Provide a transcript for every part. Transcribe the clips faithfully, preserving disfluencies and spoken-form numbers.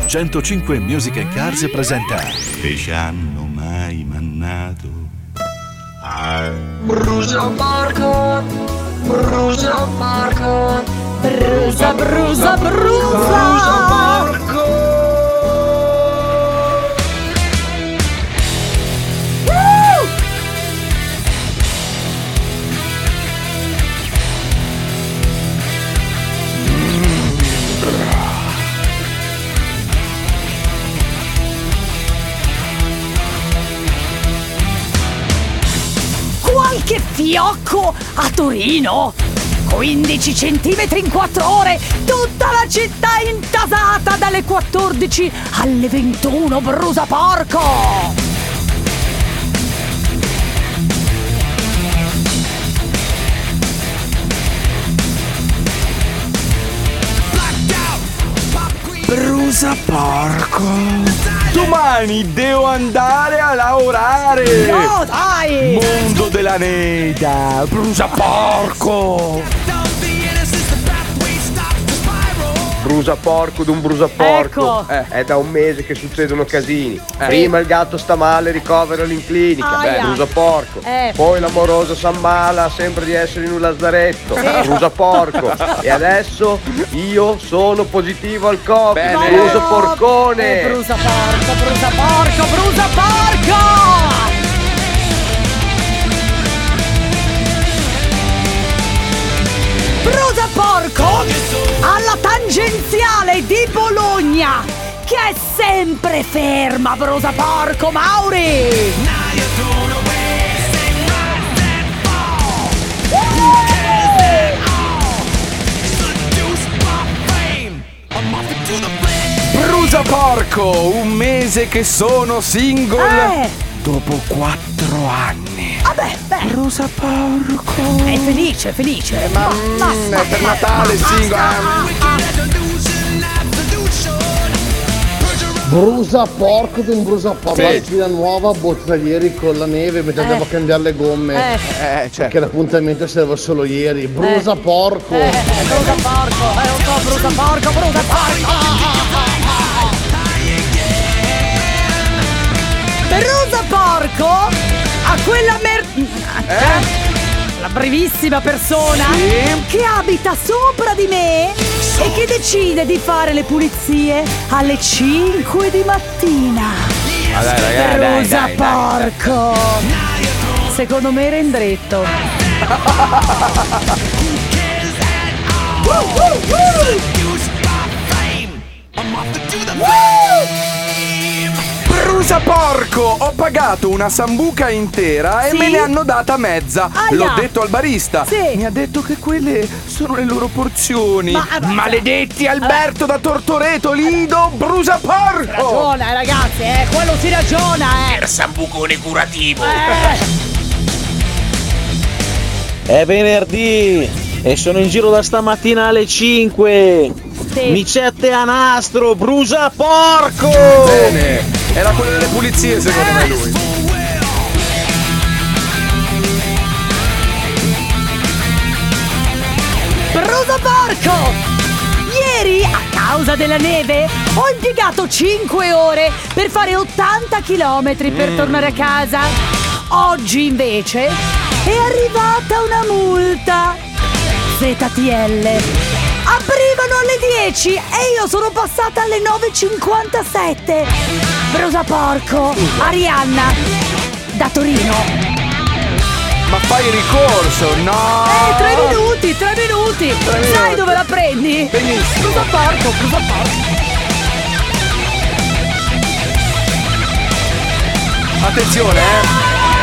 centocinque Music and Cars presenta Che ci hanno mai mannato ah. Brusa porco, brusa porco, brusa, brusa, brusa, brusa porco. Qualche fiocco a Torino? quindici centimetri in quattro ore, tutta la città intasata dalle quattordici alle ventuno, brusa porco! Brusa porco! Domani devo andare a lavorare! No, dai! Mondo della neda! Brusa porco! Brusa porco d'un brusa porco. Ecco. Eh, è da un mese che succedono casini. Eh. Prima il gatto sta male, ricoveralo in clinica. Aia. Brusa porco. Eh. Poi l'amoroso s'ammala, sembra di essere in un lazzaretto. Sì. Brusa porco. E adesso io sono positivo al Covid. Bene. Brusa porcone. Eh, brusa porco, brusa porco, brusa porco! Brusa porco alla tangenziale di Bologna, che è sempre ferma, brusa porco, Mauri! Brusa porco! Un mese che sono single! Eh! Dopo quattro anni! Vabbè, beh, Brusa porco! è felice, felice. Ma mm, è per Natale single! Brusa porco di un brusa porco. Sì. Fila nuova, botta ieri con la neve mentre Eh. andavo a cambiare le gomme. Eh, Eh, cioè. Che l'appuntamento serve solo ieri. Brusa Eh. porco. eh, brusa porco, eh, lo so, brusa porco, brusa porco! Brusa porco a quella mer... la brevissima persona Sì. che abita sopra di me e che decide di fare le pulizie alle cinque di mattina. Ma dai, ragazzi, dai, Brusa dai, dai. porco! Secondo me era in dritto. Brusa porco! Ho pagato una sambuca intera e Sì? me ne hanno data mezza. Aia. L'ho detto al barista. Sì. Mi ha detto che quelle sono le loro porzioni. Ma- ma- Maledetti Alberto da Tortoreto, Lido, brusa porco! Ragiona, eh, ragazzi, eh, quello si ragiona, eh. Per sambucone curativo. Eh. È venerdì e sono in giro da stamattina alle cinque. Sì. Micette a nastro, brusa porco! Bene, era quello delle pulizie secondo me lui. Brusa porco! Ieri, a causa della neve, ho impiegato cinque ore per fare ottanta chilometri per tornare a casa. Oggi, invece, è arrivata una multa. Z T L. Aprivano alle dieci e io sono passata alle nove e cinquantasette. Brusa porco, Arianna, da Torino. Ma fai ricorso, no! Eh, tre minuti, tre minuti! minuti. Sai dove la prendi? Benissimo. Brusa porco, brusa porco! Attenzione, eh!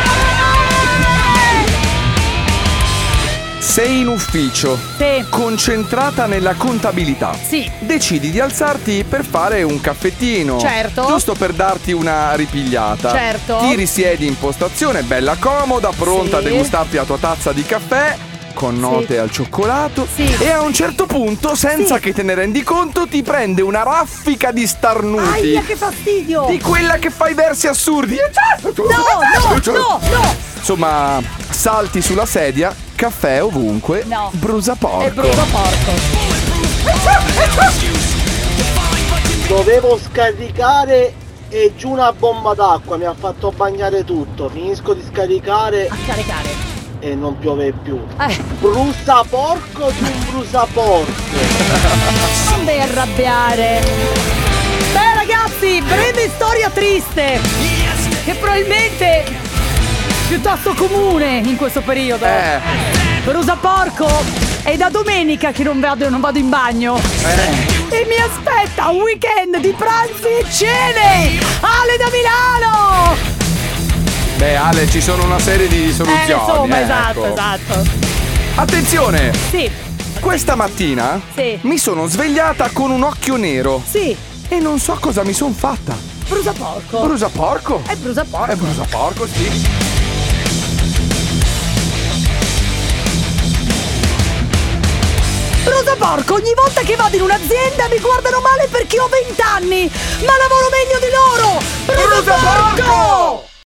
Sei in ufficio, Sì. concentrata nella contabilità. Sì. Decidi di alzarti per fare un caffettino. Certo. Giusto per darti una ripigliata. Certo. Ti risiedi in postazione, bella comoda, pronta Sì. a degustarti la tua tazza di caffè con note Sì. al cioccolato. Sì. E a un certo punto, senza Sì. che te ne rendi conto, ti prende una raffica di starnuti. Aia, che fastidio! Di quella che fa i versi assurdi. No, no, no, no! Insomma, salti sulla sedia, caffè ovunque, brusa porco. È brusa porco. Dovevo scaricare e giù una bomba d'acqua, mi ha fatto bagnare tutto. Finisco di scaricare A caricare. e non piove più. Eh. Brusa porco di un brusa porco. Non devi arrabbiare. Beh ragazzi, breve storia triste, che probabilmente piuttosto comune in questo periodo. Eh. Brusa porco, è da domenica che non vado, non vado in bagno. Eh. E mi aspetta un weekend di pranzi e cene. Ale da Milano. Beh, Ale, ci sono una serie di soluzioni. Eh, insomma, eh, esatto, ecco. esatto. Attenzione! Sì, Questa mattina Sì. mi sono svegliata con un occhio nero sì. e non so cosa mi son fatta. Brusa porco. Brusa porco? È brusa porco. È brusa porco, sì. Brusa porco, ogni volta che vado in un'azienda mi guardano male perché ho venti anni. Ma la